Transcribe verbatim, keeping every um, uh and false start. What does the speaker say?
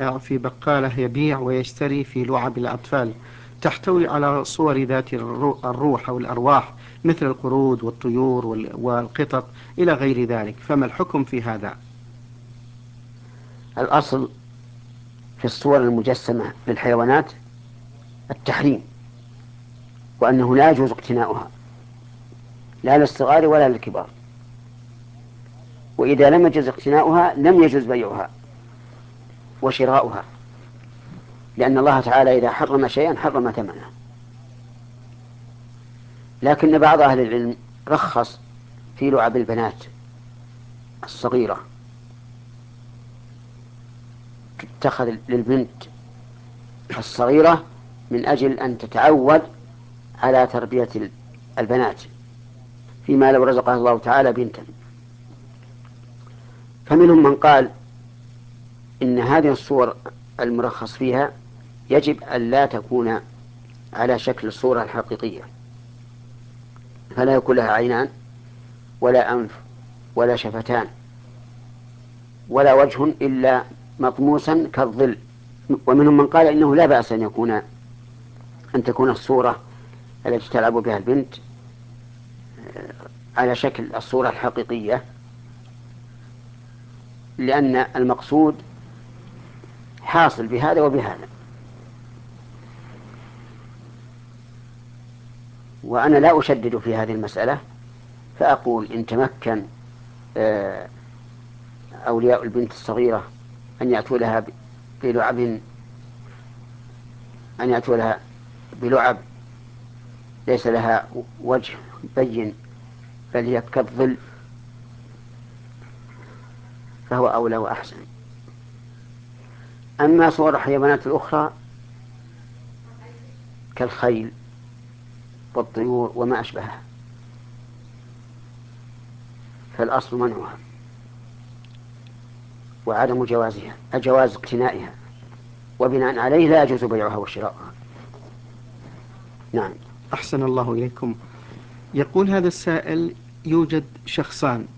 بائع في بقالة يبيع ويشتري في لعب الأطفال تحتوي على صور ذات الرو- الروح أو الأرواح مثل القرود والطيور وال- والقطط إلى غير ذلك، فما الحكم في هذا؟ الأصل في الصور المجسمة للحيوانات التحريم، وأنه لا يجوز اقتناؤها لا للصغار ولا للكبار، وإذا لم يجوز اقتناؤها لم يجوز بيعها وشراؤها، لأن الله تعالى إذا حرم شيئا حرم ثمنه. لكن بعض أهل العلم رخص في لعب البنات الصغيرة، تتخذ للبنت الصغيرة من أجل أن تتعود على تربية البنات فيما لو رزقها الله تعالى بنتا. فمنهم من قال إن هذه الصور المرخص فيها يجب أن لا تكون على شكل الصورة الحقيقية، فلا يكون لها عينان ولا أنف ولا شفتان ولا وجه إلا مطموسا كالظل. ومنهم من قال إنه لا بأس أن يكون أن تكون الصورة التي تلعب بها البنت على شكل الصورة الحقيقية، لأن المقصود حاصل بهذا وبهذا. وأنا لا أشدد في هذه المسألة، فأقول إن تمكن أولياء البنت الصغيرة أن يأتوا لها بلعب أن يأتوا لها بلعب ليس لها وجه بين بل هي كالظل، فهو أولى وأحسن. أما صور الحيوانات الأخرى كالخيل والطيور وما أشبهها فالأصل منعها وعدم جوازها جواز اقتنائها، وبناء عليه لا يجوز بيعها وشراؤها. نعم. أحسن الله إليكم. يقول هذا السائل: يوجد شخصان